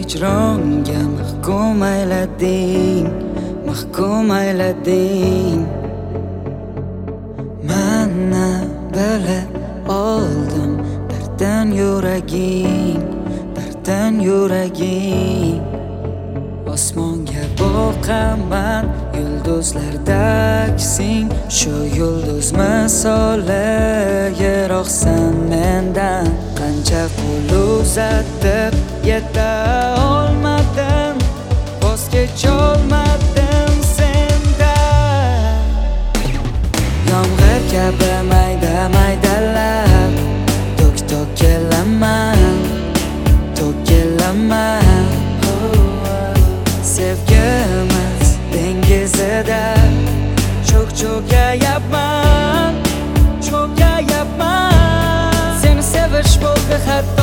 hijronga mahkum aylading, mahkum aylading. Mana bilib oldim darddan yuraging, darddan yuraging. Osmonga boqaman yulduzlardaksing, shu yulduz misoli yiroqsan mendan. Qancha qo'l uzatib yeta olmadim, voz kecholmadim sendan. Yomg'ir kabi mayda maydalar tok kelaman, tok kelaman. Sevgimiz dengizida cho'kayapman, cho'kayapman. Seni sevish bo'ldi xat